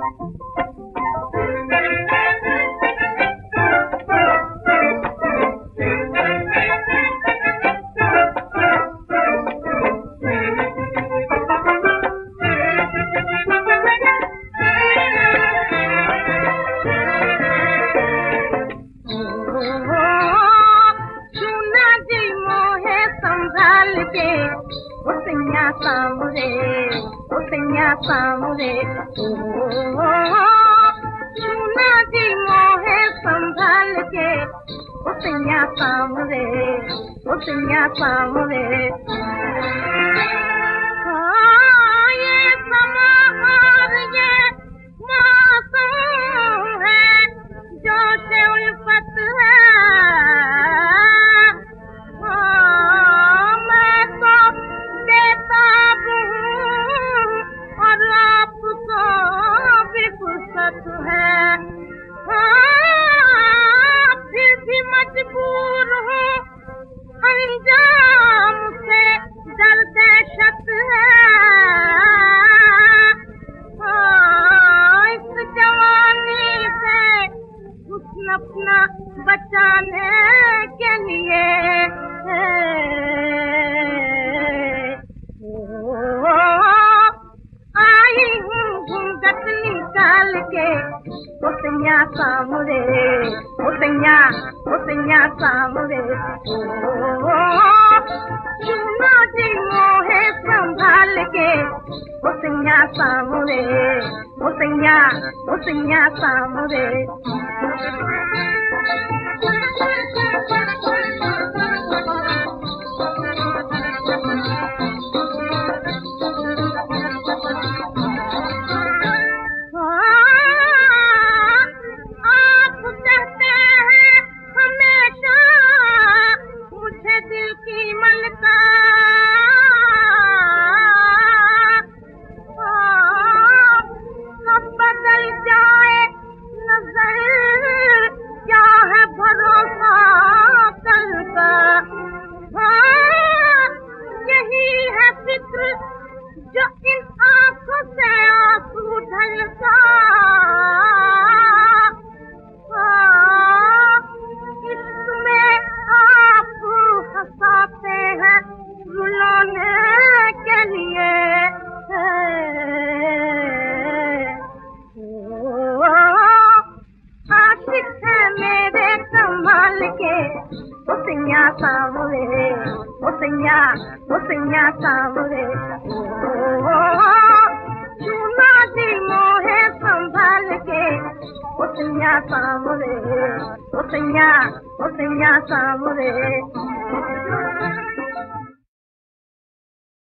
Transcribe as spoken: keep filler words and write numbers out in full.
सामरे उसैया सामरे सुना जी मोहे संभाल के उसैया सामरे उसैया सामरे हाँ ये समा और ये मौसम है जो से उल्फत है मजबूर हूँ अंजाम से डर दहशत है इस जवानी से हुस्न अपना बचाने के लिए आई हूँ घूंघट निकाल के उसैया सामरे उसैया उसैया सामरे सुनो जी मोहे संभाल के उसैया सामरे उसैया उसैया सामरे जो इन आंखों से आंसू ढलता इसमें आप हंसाते हैं रुलाने के लिए आशिक है मेरे कमाल के उसैया सामरे उसैया उसैया सामरे सुना जी मोहे संभाल के उसैया सामरे उसैया उसैया सामरे